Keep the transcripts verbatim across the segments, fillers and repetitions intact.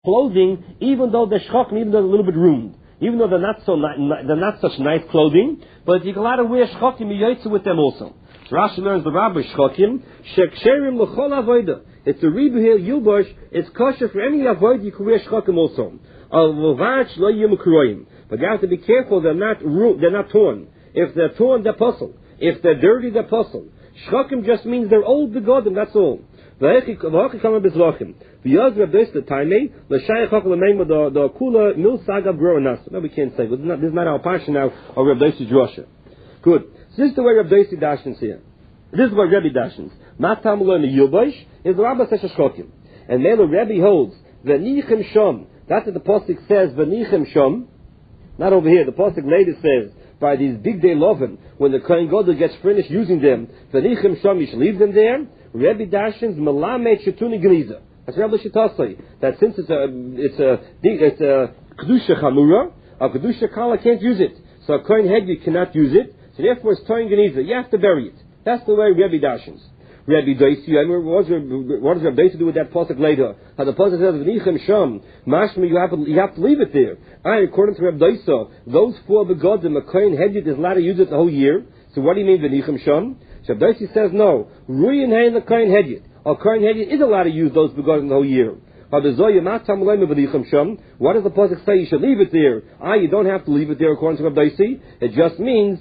clothing, even though they're shchokim, even though they're a little bit ruined, even though they're not so ni- they're not such nice clothing, but you're allowed to wear shchokim yotze with them also. So Rashi learns the rabbi shchokim sheksherim l'chol avoda. It's a ribuhil yilbosh. It's kosher for any avodah. You can wear shchokim also. Al-vavach lo yimukroim. But you have to be careful. They're not ru- they're not torn. If they're torn, they're puzzle. If they're dirty, they're puzzle. Shchokim just means they're old begodim. That's all. The kula mil saga bronas. No, we can't say. This is not, this is not our passion now. Or Reb Dosi drosha. Good. So this is the way Reb Dosi dashens here. This is what Rebbe dashens. Matam lo in the yilbosh is the Rabba says shchokim, and Melo Rebbe holds v'nichem shom. That's what the pasuk says. V'nichem shom. Not over here. The pasuk later says by these big day lovin, when the kohen gadol gets finished using them, v'nichem shom, you should leave them there. Rebbe dashens melamed shetuni geniza. That's Rebbe Shittasai. That since it's a it's a it's a kedusha chamura, a kedusha kala can't use it. So a kohen hegdi cannot use it. So therefore, it's toyin geniza. You have to bury it. That's the way Rebbe dashens. Rebbe Dosi, I mean, what, what does Rebbe Dosi do with that pasuk later? How the pasuk says v'nichem sham, mashma, you have to you have to leave it there. And according to Rebbe Dosi, those four begodim, a kohen hegdi is allowed to use it the whole year. So what do you mean v'nichem sham? So Dosi says no. Ruyin hein the kohen hegdi. A kohen hegdi is allowed to use those begodim the whole year. What does the pasuk say? You should leave it there. Ah, you don't have to leave it there according to Rabbi Dosi. It just means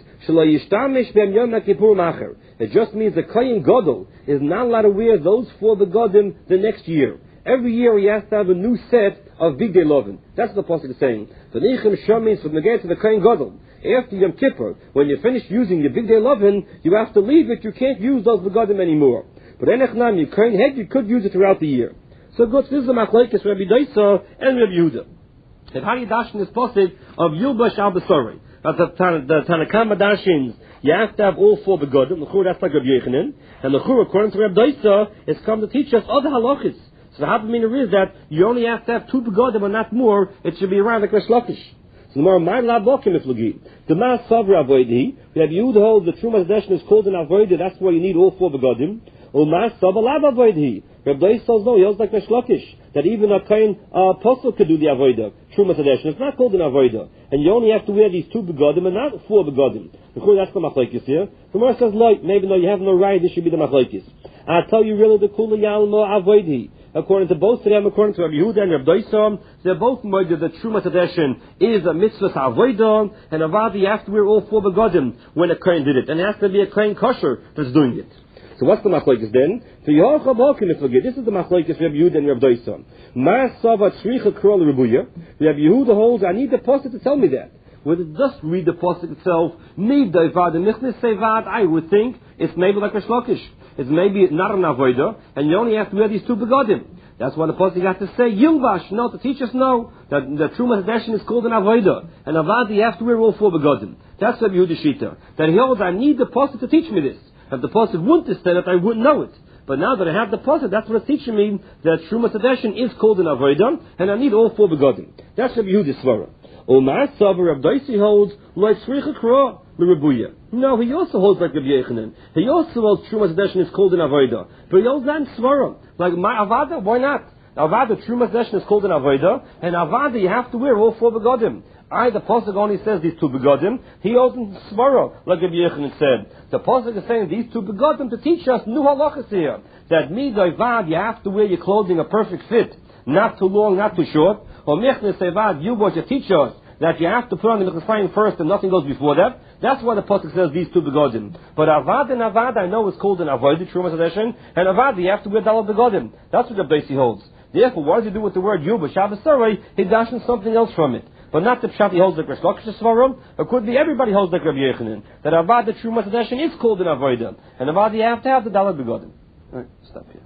it just means the kohen gadol is not allowed to wear those four begodim the next year. Every year he has to have a new set of big day lovin. That's what the pasuk is saying. The nichem sham means from the to the kohen gadol. After Yom Kippur, when you finish using your big day lovin, you have to leave it. You can't use those begodim anymore. But enechnam, you kohen head, you could use it throughout the year. So good, this is the machlekes Rabbi Dosa and Rabbi Yehuda. And how do you dash in this pasuk of Yilbosh al Basari? That's the Tanakama dashins. You have to have all four begodim. The chur that's like Rabbi Yechanan, and the chur according to Rabbi Dosa is come to teach us other halachas. So the half is that you only have to have two begodim and not more. It should be around like Resh Lakish. So the more my lab bokim is lagi. The mas savra avoidi. Rabbi Yehuda holds the trumas deshin is called an avoidi. That's why you need all four begodim. Or mas savra lab avoidi. Rabbi Dosa says no, he holds like Resh Lakish, that even a kain uh, apostle could do the avodah. Truma Sadeshin. It's not called an avodah. And you only have to wear these two begodim and not four begodim. That's the machlekes here. The Gemara says, like, maybe no, you have no right, this should be the machlekes. I tell you really the kula yalmo avoidhi. According to both of them, according to Rabbi Yehuda and Rabbi Dosa, they're both moed that Truma Sadeshin is a mitzvah avodah, and avadi you have to wear all four begodim when a kain did it. And it has to be a kain kosher that's doing it. So what's the machlekes then? So Yehocha Balkin is forget. This is the machlekes Rabbi Yehuda and Rabbi Dosa. Ma sava tzricha krol rebuya. Rabbi Yehuda holds, I need the pasuk to tell me that. Would it just read the pasuk itself? Need the vad and nichnes sevad. I would think it's maybe like a shlokish. It's maybe not an avodah, and you only have to wear these two begodim. That's why the pasuk has to say yilvash. No, to teach us no that the truma hadeshin is called an avodah, and avad you have to wear all four begodim. That's Rabbi Yehuda shita. That he holds, I need the pasuk to teach me this. If the pasuk wouldn't have said it, I wouldn't know it. But now that I have the pasuk, that's what it's teaching me that Truma Sadeshin is called an avodah, and I need all four begodim. That's Rabbi Yehuda's svara. Omar Savar Rabbi Dosi holds like Tzricha Kra l'Rebuya. No, he also holds like Rabbi Yechanan. He also holds Truma Sadeshin is called an avodah, but he holds that in svara. Like my avada, why not? Avada Truma Sadeshin is called an avodah, and avada you have to wear all four begodim. I, the pasuk only says these two begodim. He holds in svara, like Rabbi Yechanan said. The pasuk is saying these two begodim to teach us new halachas here. That midai vad, you have to wear your clothing a perfect fit, not too long, not too short. Or mechnes sevad, you want to teach us that you have to put on the mechnesayim first and nothing goes before that. That's why the pasuk says these two begodim. But avad and avad, I know is called an avodah, truma sadeshin, and avad you have to wear dalal begodim. That's what the Dosi holds. Therefore, what does he do with the word yuba shabbos sarai? He dashes something else from it. But not the pshat he holds like Resh Lakish Svarim. It could be everybody holds like Rabbi Yechanan. That avad the truma sadeshin is called an avodah, and avad you have to have the dalal begodim. All right, stop here.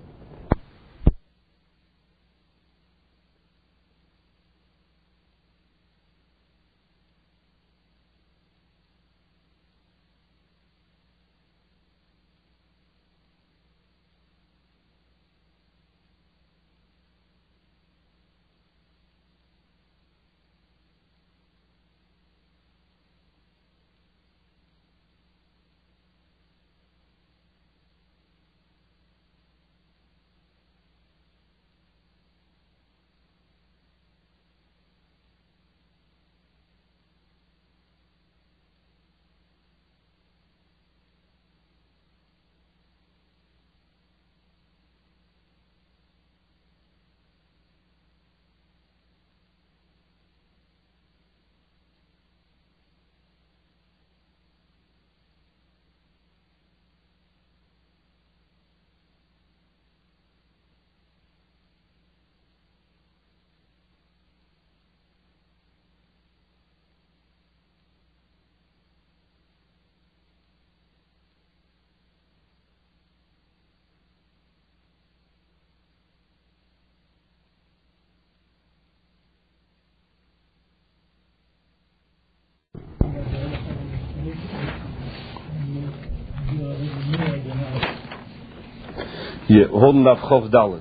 Yeah, holding up Chov Dalet.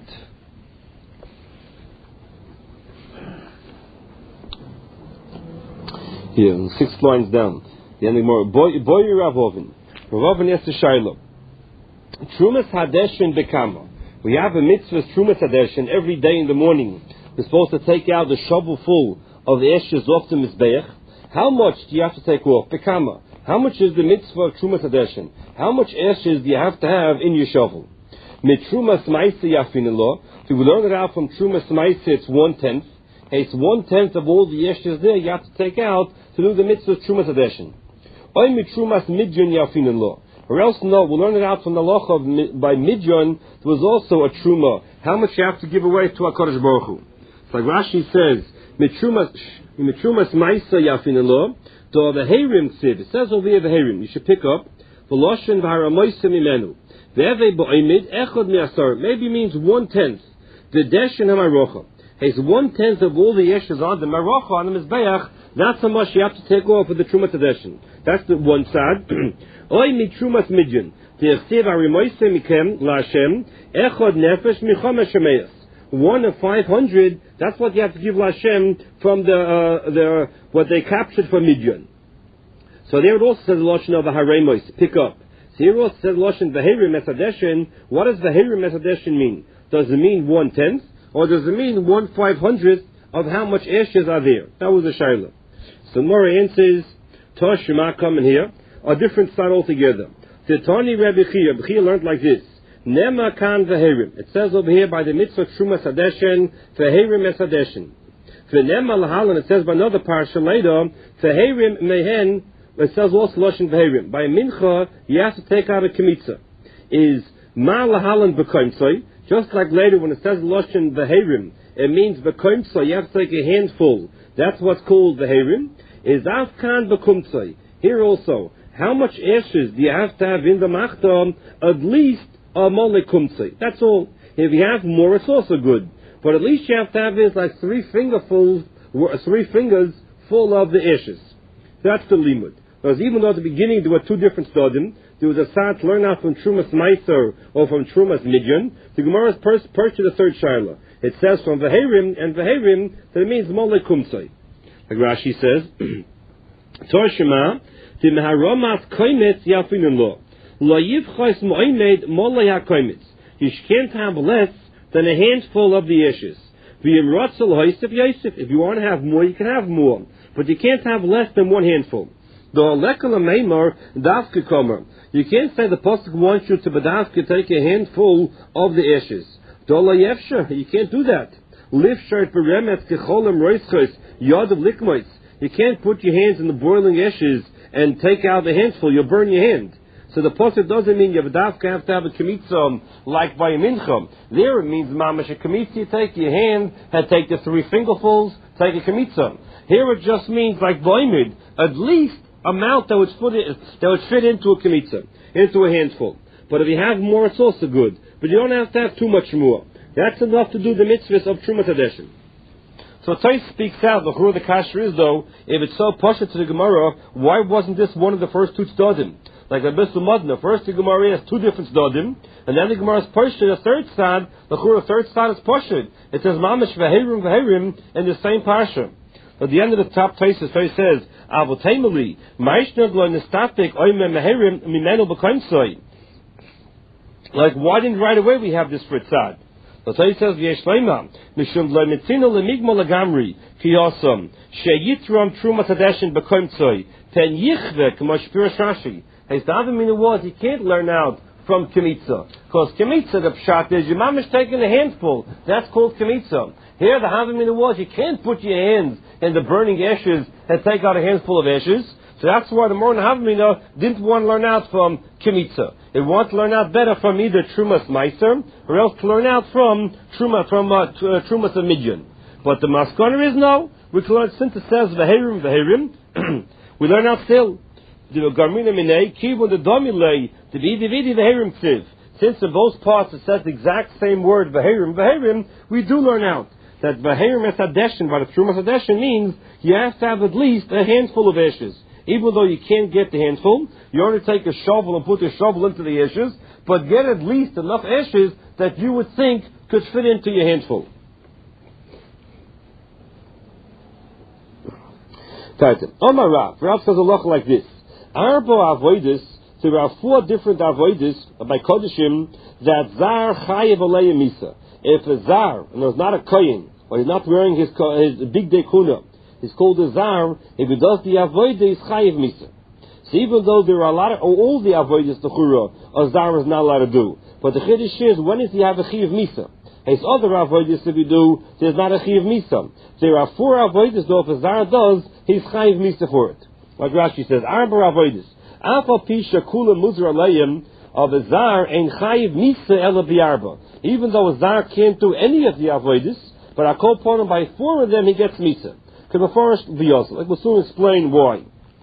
Here, six lines down. The ending more. Boy, boy, Rav Oven. Rav Oven yes to Shiloh. Trumas Hadeshin Bekama. We have a mitzvah Trumas Hadeshin every day in the morning. We're supposed to take out the shovel full of the ashes off the Mizbeach. How much do you have to take off? Bekama. How much is the mitzvah of Trumas Hadeshin? How much ashes do you have to have in your shovel? Mit Trumas Maisa Yafinillah. If we learn it out from Trumas Maisa, it's one tenth. It's one tenth of all the ashes there you have to take out to do the mitzvah of Trumas Hadeshin. Oy mit Trumas Midyon Yafinillah. Or else, no, we'll learn it out from the law of by Midyon. There was also a truma. How much you have to give away to HaKadosh Baruch Hu? It's like Rashi says, Mitrumas Maisa Yafinillah, to the Heirim Ksiv. It says over here the Heirim. You should pick up V'loshen v'haramoysim imenu. Ve'evei bo'imid echod mi'asar. Maybe means one tenth. The deshin ha'marocha. It's one tenth of all the yeshes on the marocha on the mizbeach. That's how much you have to take off for the truma tedeshin. That's the one side. Oy mitrumas midyan. Te'echtiv ha'rimoysim mikem la'Hashem echod nefesh michomesh shemeis. One of five hundred. That's what you have to give Lashem from the uh, the what they captured from Midyan. So there it also says Lashon of the Haremos. Pick up. So here also says Lashon V'Herim Esadeshin. What does V'Herim Esadeshin mean? Does it mean one tenth, or does it mean one five hundredth of how much ashes are there? That was the Shaila. So Mora answers Tosh Shema coming here a different side altogether. Titani Rebbe Chia. Chia learned like this. Nema kan v'herim. It says over here by the mitzvah Trumas Hadeshin, v'herim es Hadeshin. V'nema lahalan, it says by another parsha later, v'herim mehen, it says also Loshin v'herim. By mincha, you have to take out a kemitza. Is ma lahalan b'koimtzoi, just like later when it says Loshin v'herim, it means b'koimtzoi, you have to take a handful. That's what's called v'herim. Is afkan b'kumtzoi. Here also, how much ashes do you have to have in the machtam? At least a mole kumtzei. That's all. If you have more, it's also good. But at least you have to have this like three fingerfuls, three fingers full of the ashes. That's the limud. Because even though at the beginning there were two different studim, there was a side to learn out from Trumas Meiser or from Trumas Midyan. The Gemara purchased the third shaila. It says from V'herim and V'herim that it means mole kumtzei. Like Rashi says, Torshima, the Meharamas koimetz yafinun lo. You can't have less than a handful of the ashes. If you want to have more, you can have more. But you can't have less than one handful. You can't say the pasuk wants you to bedavke take a handful of the ashes. You can't do that. You can't put your hands in the boiling ashes and take out the handful. You'll burn your hand. So the pasuk doesn't mean you have to have a kemitzah like by a mincha. There it means mamash a kemitzah. You take your hand and take the three fingerfuls, take a kemitzah. Here it just means like boimid, at least amount that would fit in, that would fit into a kemitzah, into a handful. But if you have more, it's also good. But you don't have to have too much more. That's enough to do the mitzvahs of Trumas Hadeshin. So Tais speaks out. The who the kasher is though, if it's so pasha to the Gemara, why wasn't this one of the first two tzadim? Like the Abyssal Madna, first the Gemara has two different tzadim, and then the Gemara is pasha the third side. The who the third side is pasha. It says mamash v'herim v'herim in the same parsha. At the end of the top Tais, the Tais says avotameli ma'ishnad lo nestapik oime meherim mimenu b'koimtzoi. Like why didn't right away we have this for tzad? The Tais says v'yeshleima mishum lo mitzino lemigmo lagamri kiyosam sheyitram trumas hadeshin b'koimtzoi ten yichve k'mosh pirish Rashi. Hey, the other meaning was you can't learn out from Kemitza. Because Kemitza, the pshat is your mom is taking a handful. That's called Kemitza. Here the other meaning was you can't put your hands in the burning ashes and take out a handful of ashes. So that's why the Moran Havamina didn't want to learn out from Kemitza. It wanted to learn out better from either Trumas Meiser or else to learn out from Truma from uh, Trumas of Midyan. But the Maskana is no. We can learn since it says V'herim V'herim. We learn out still. The Garmina Minei, Kibun the Domile, the Vidi Vidi V'herim Ksiv. Since in both parts it says the exact same word V'herim V'herim, we do learn out that V'herim es Hadeshin, but Trumas Hadeshin means you have to have at least a handful of ashes. Even though you can't get the handful, you only take a shovel and put the shovel into the ashes, but get at least enough ashes that you would think could fit into your handful. Titan. Omar Rav. Rav says a lot like this. Arba avoidus, there are four different avoidus by Kodeshim that Zar Chayev Alei Misa. If a Zar, and there's not a Kohen, or he's not wearing his, his big day kuna, he's called a Zar, if he does the avodah, he's Chayev Misa. So even though there are a lot of, all the avoidus the Chura, a Zar is not allowed to do. But the Chiddush is, when does he have a Chayev Misa? His other avoidus if you do, there's not a Chayev Misa. There are four avoidus though, if a Zar does, he's Chayev Misa for it. Like Rashi says, Arba avoidus. Alpha Pisha Kula Muzra Leim of a Zar and Chayiv Misa Ela Biarba. Even though a Zar can't do any of the avoidus, but I call upon him by four of them, he gets Misa. Because the first Viyos, like we'll soon explain why.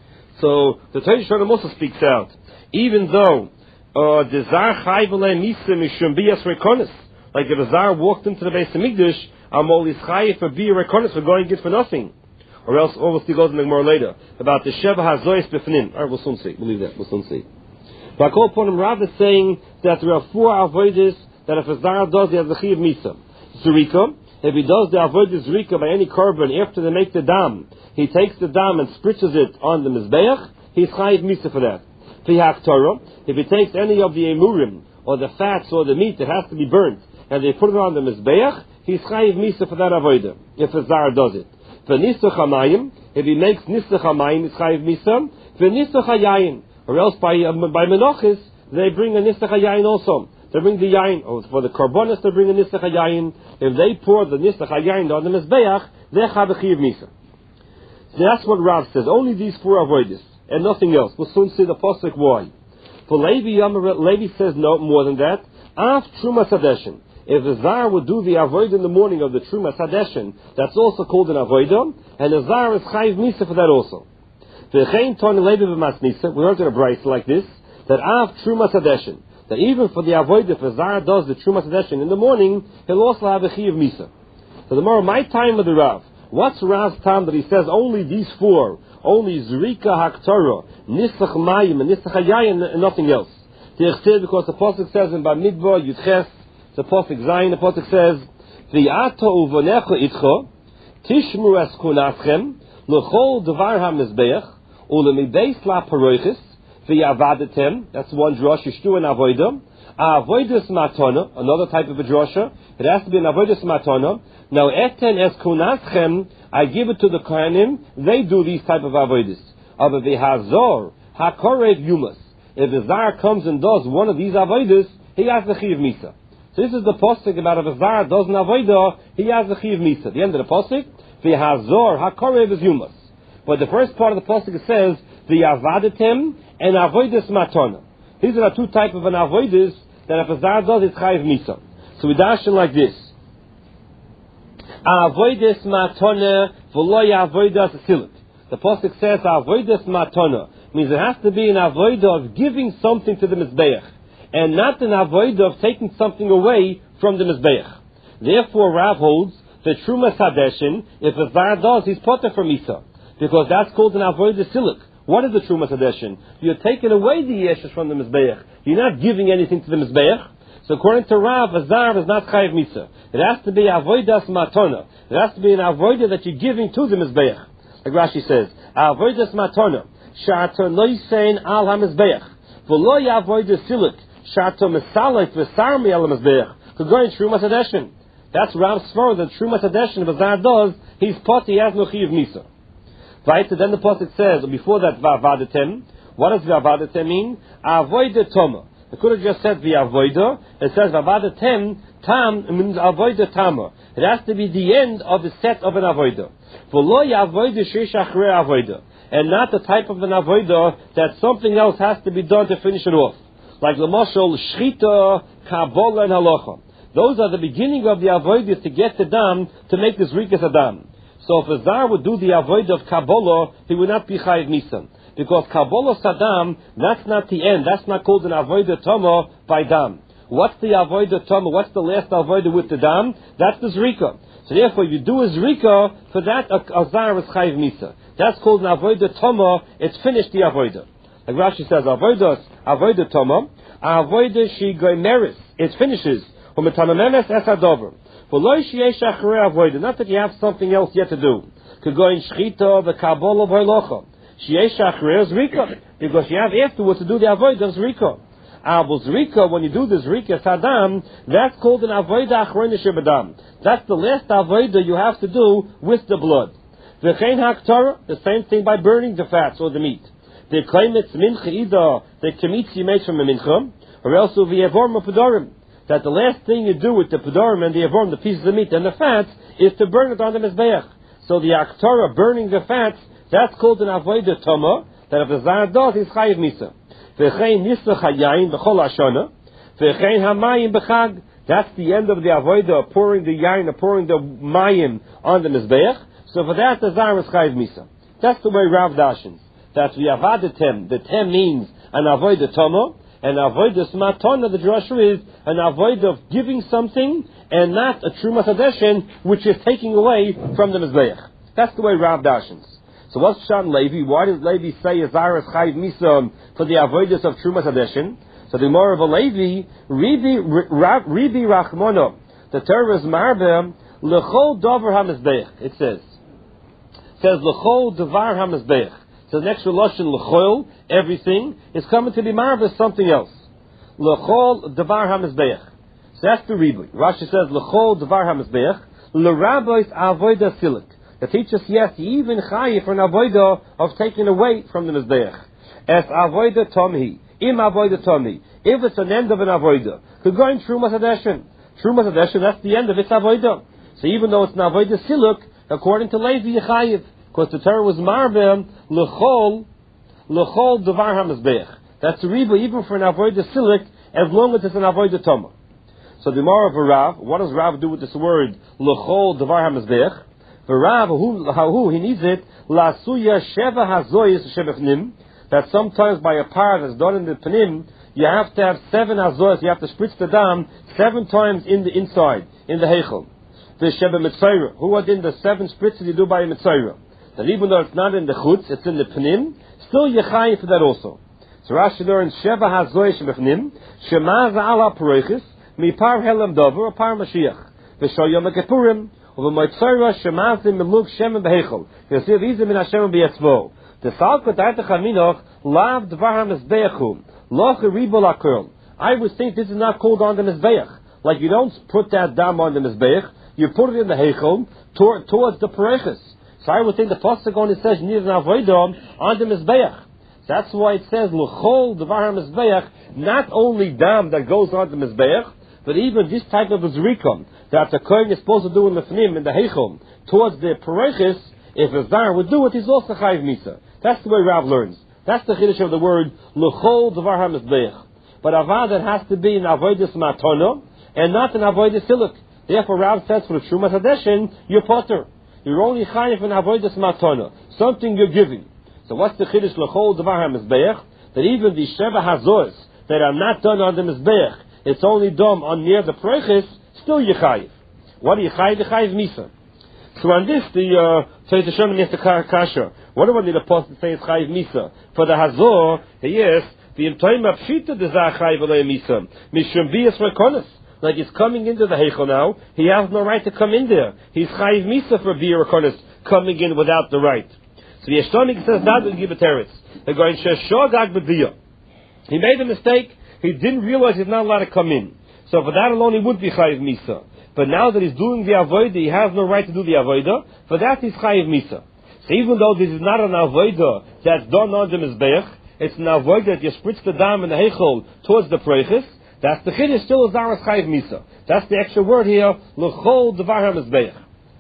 So the Torah Shalom also speaks out. Even though uh, the Zar Chayiv Ela Misa Mishum Biyas Rekonis, like if a Zar walked into the Beis Hamikdash, Amol is Chayiv for Biyas Rekonis for going good for nothing. Or else, obviously, goes in the Gemara later about the Sheva Hazois Bifnim. All right, we'll soon see. We'll leave that. We'll soon see. But I call upon him Rav is saying that there are four avoiders that if a Zar does, he has the Chiv Misa. Zurika, if he does the avoiders Zurika by any korban after they make the dam, he takes the dam and spritzes it on the Mizbeach, he's Chayiv Misa for that. Pihak Torah, if he takes any of the emurim or the fats or the meat that has to be burnt and they put it on the Mizbeach, he's Chayiv Misa for that avoider if a Zar does it. V'nisach hamayim, if he makes nisach hamayim, it's chayiv misa. V'nisach hayayin, or else by um, by menachis they bring a nisach hayayin also. They bring the yayin, or for the karbonis they bring a nisach hayayin. If they pour the nisach hayayin on the mizbeach, they have a chayiv misa. So that's what Rav says. Only these four avoid this, and nothing else. We'll soon see the pasuk why. For Levi, Levi says no more than that. Af truma sadeshin. If a Zar would do the avoid in the morning of the Truma Sadeshin, that's also called an avodah, and a Zar is Chayiv Misa for that also. We learned in a brayso like this, that Av Truma Sadeshin, that even for the avodah, if a Zar does the Truma Sadeshin in the morning, he'll also have a Chayiv Misa. So the more my time with the Rav, what's Rav's time that he says only these four, only Zurika Haktorah, Nisach Mayim, and Nisach Hayayin, and nothing else? Because the Pasuk says in Bamidbar, Yudches, the Pasuk Zayin, the Pasuk says, V'yata uvonecha itcha, tishmu es kunatchem, l'chol devar ha-mizbeach, u'lemibeis la paroiches, v'yavadetem, that's one drosha, shtu and avoida, avoidas matona, another type of a drosha, it has to be an avoidas matona. Now, eten es kunatchem, I give it to the kohanim, they do these type of avoidas. Aber v'hazor, ha-korev yumas, if the Zar comes and does one of these avoidas, he has the chiv misa. So this is the posuk about if a Zar does an avodah, he has the chiv misa. At the end of the posuk, v'hazor hakorev is yumas. But the first part of the posuk it says v'yavadetem and avodas matona. These are the two types of an avodas that if a Zar does, it's chayiv misa. So we dash it like this: avodas matona v'lo avodas silik. The posuk says avodas matona means it has to be an avodah of giving something to the mizbeach, and not an avodah of taking something away from the mizbeach. Therefore, Rav holds the Truma Sadeshin, if a Zar does, he's potter from Misa, because that's called an avodah silik. What is the Truma Sadeshin? You're taking away the yeshes from the mizbeach. You're not giving anything to the mizbeach. So according to Rav, a Zar is not chayiv Misa. It has to be avodas matona. It has to be an avodah that you're giving to the mizbeach. Like Rashi says, avodas matona, sha'ato noisen al ha-mizbeach, v'lo yavodah silik, Shato Mesalek Vesarmi Al Mizbeach. Could go in Truma Sadeshin. That's Rav's svara that Truma Sadeshin, if a Zar does, he's pot, he has no Chiv Misa. Right? So then the Pasuk says, before that, Va'avadetem. What does Va'avadetem mean? Avoida Toma. It could have just said V'avoida. It says Va'avadetem, Tam means Avoida Tama. It has to be the end of the set of an Avoida. V'lo Yavoida Sheish Achrei Avoida. And not the type of an Avoida that something else has to be done to finish it off. Like Lamashal, Shchita, Kabbalah, and Halacha. Those are the beginning of the avodah to get the dam, to make this rikas adam. So if a Zar would do the avodah of Kabbalah, he would not be chayiv misa. Because Kabbalah sadam, that's not the end. That's not called an avodah tama by dam. What's the avodah tama? What's the last avodah with the dam? That's the zrika. So therefore, you do a zrika, for that a, a Zar is chayiv misa. That's called an avodah tama. It's finished the avodah. Like Rashi says, avoidos, avoida toma, avoida she goimeris, it finishes. Umetamamemes es hadover. V'loi sheyesh achrei avoida, not that you have something else yet to do. Kegoin shchita v'kabolo v'holocha. Sheyesh achrei zrika, because you have afterwards to do the avoida zrika. Abel zrika, when you do the zrika sadam, that's called an avoida achrei shebadam. That's the last avoida you have to do with the blood. V'chein haktara, the same thing by burning the fats or the meat. They claim it's mincha either the kemitz you made from a mincha, or else the yevorm pedorim. That the last thing you do with the pedorim and the yevorm, the pieces of meat and the fats, is to burn it on the mizbeach. So the aktara, burning the fats, that's called an avodah toma, that if the zar does, is chayiv misa. V'chein nisach hayayin b'chol hashana, v'chein hamayim b'chag, that's the end of the avodah, pouring the yayin, or pouring the mayim on the mizbeach. So for that, the zar is chayiv misa. That's the way Rav dashens. That we avodah tem. The tem means an avodah toma, and avodah smatona. The drasha is an avodah of giving something, and not a trumas hadeshin, which is taking away from the mizbeach. That's the way Rav dashens. So what's Pshat in Levi? Why does Levi say Azaras chayiv misa for the avodas of trumas hadeshin? So the more of a Levi, Ribi Ribi Rachmono, the Torah is marbe lechol davar hamizbeach. It says, it says lechol davar hamizbeach. So the next relation, l'chol, everything, is coming to be marvelous something else. L'chol davar hamizbeach. So that's the ribui. Rashi says, l'chol davar hamizbeach, l'rabois avoida silik. The teacher says, yes, even chayi for an avoida of taking away from the mizbeach. Es avoida tomhi. Im avoida tomhi. If it's an end of an avoida, could go in Trumas Hadeshin. Trumas Hadeshin, that's the end of its avoida. So even though it's an avoida siluk, according to Levi, chayiv. Because the Torah was marvim l'chol l'chol davar hamizbeach. That's a riba even for an avodah silik, as long as it's an avodah toma. So the more of a Rav, what does Rav do with this word l'chol davar hamizbeach? The Rav, who, how he needs it, la'suya sheva hazoyis shebefnim. That sometimes by a par that's done in the panim, you have to have seven hazoyis. You have to spritz the dam seven times in the inside, in the heichel. The sheba mitzayra. Who are in the seven spritzes you do by a mitzayra? That even though it's not in the chutz, it's in the panim, still yechayin for that also. So Rashi learns Sheva hazoy shebefnim, Shema za'ala paroichis, mipar helam dover, apar mashiach, v'sho yom ha'kepurim, u'v'moitzayra shemazim meluk shemen behechol, v'yosir min Hashem b'yetzvo. The salkot ha'etach ha'minoch, lav dvar ha'mizbeachum, loch ribol ha'kurl. I would think this is not called on the mizbeach. Like you don't put that dam on the mizbeach, you put it in the heichel, tor- towards the paroichis. So I would think the pasuk only says you need an avodah on the mizbeach. That's why it says l'chol davar hamizbeach, not only dam that goes on the mizbeach, but even this type of zrikom that the kohen is supposed to do in the fnim in the heichom towards the paroichis. If a zar would do it, he's also chayiv misa. That's the way Rav learns. That's the chiddush of the word l'chol davar hamizbeach. But avad that has to be an avodas matona and not an avodas siluk. Therefore, Rav says for the Trumas Hadeshin, you're potter. You're only chayiv in avodas matana, something you're giving. So what's the chiddush l'chol davar hamizbeach? That even the sheva hazos that are not done on the mizbeach, it's only done on near the paroichis, still you chayiv. What are you chayiv? You chayiv misa. So on this, the Tzeit Hashem needs the kasha. What do I need a post to say it's chayiv misa? For the hazor, yes, the imtoim apshita the zah chayiv alei misa mishum bias rekonis. Like he's coming into the heichel now, he has no right to come in there. He's chayiv misa for bir rekonis coming in without the right. So the Yeshtonik says not to give a teretz. They're going sheshogag b'diyah. He made a mistake. He didn't realize he's not allowed to come in. So for that alone, he would be chayiv misa. But now that he's doing the avodah, he has no right to do the avodah. For that, he's chayiv misa. So even though this is not an avodah that's done on the mizbeach, it's an avodah that you spritz the dam in the heichel towards the paroichis. That's the chiddush, still a zaras chayiv misa. That's the extra word here, l'chol davar hamizbeach.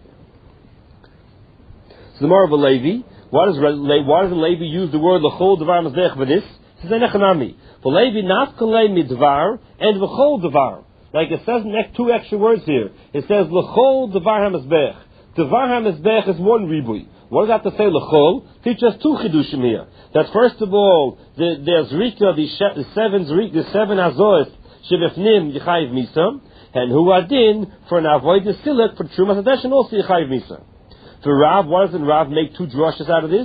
So the more of a Levi, why does, why does the Levi use the word l'chol davar hamizbeach for this? He says, enechanami. For Levi, nafkalei midvar, and l'chol davar. Like it says in next two extra words here. It says l'chol davar hamizbeach. Davar hamizbeach is one ribui. What does that to say l'chol? Teach us two chidushim here. That first of all, the, there's rika, the, the seven the seven azos, shebefnim yichayiv misa, and hu adin for an avodah siluk for trumas hadeshin also yichayiv misa. For Rav, why doesn't Rav make two drushes out of this?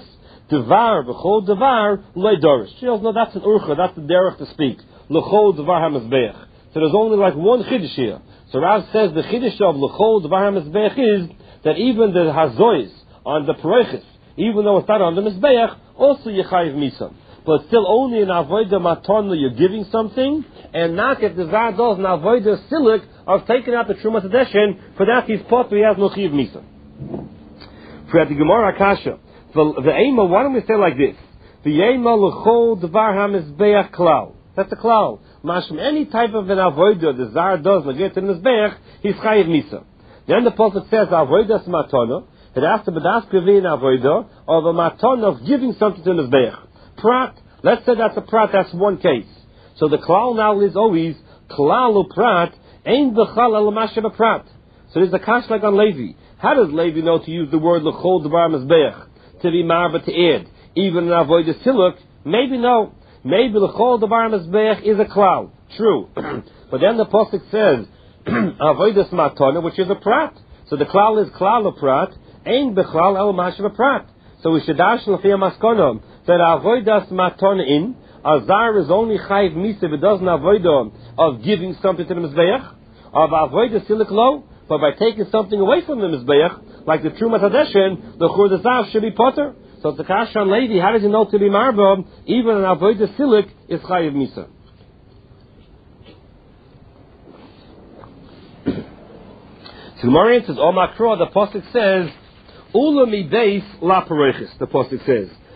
Devar, b'chol devar, loy dorish. She goes, no, that's an urcha, that's the derech to speak. L'chol devar ha-mizbeach. So there's only like one chiddush here. So Rav says the chiddush of l'chol devar ha-mizbeach is that even the hazois on the paroiches, even though it's not on the mizbeach, also yechayiv misam. But still only in avodah matana you're giving something, and not if the zar does an avodah silik of taking out the truma tedeshin, for that he's pot, he has no chiv misam. For the Gemara Akasha, the Ema, why don't we say like this? The Ema l'chol dvar ha-mizbeach klal. That's the klal. Mashum, any type of an avodah the zar does negate to the mizbeach, he's chayiv misa. Then the prophet says avodah matana. It has to be das gevin avodah of a matana of giving something to the mizbeach. Prat. Let's say that's a prat. That's one case. So the klal now is always klal uprat ein b'chal el mashav prat. So there's a kash like on Levi. How does Levi know to use the word l'chol dvar mizbeach? To be marva to add, even in avodah siluk? Maybe no. Maybe l'chol davar mizbeach is a klal. True. But then the pasuk says avodas matana, which is a prat. So the klal is klal a prat, ein bechlal el mashav prat. So we should dash l'fiyah maskonom that avodas matana in azar is only chayiv misa if it doesn't avodah of giving something to the mizbeach of avodah siluk lo. But by taking something away from the mizbeach, like the Trumat Hadeshin, the Chur Zav should be potter. So it's the Kasha on Levi, how does he know to be marba? Even an avodah silik is chayiv misa. So the Gemara says, O Makro, the Pasuk says, Ula mi beis la paroiches, the Pasuk says.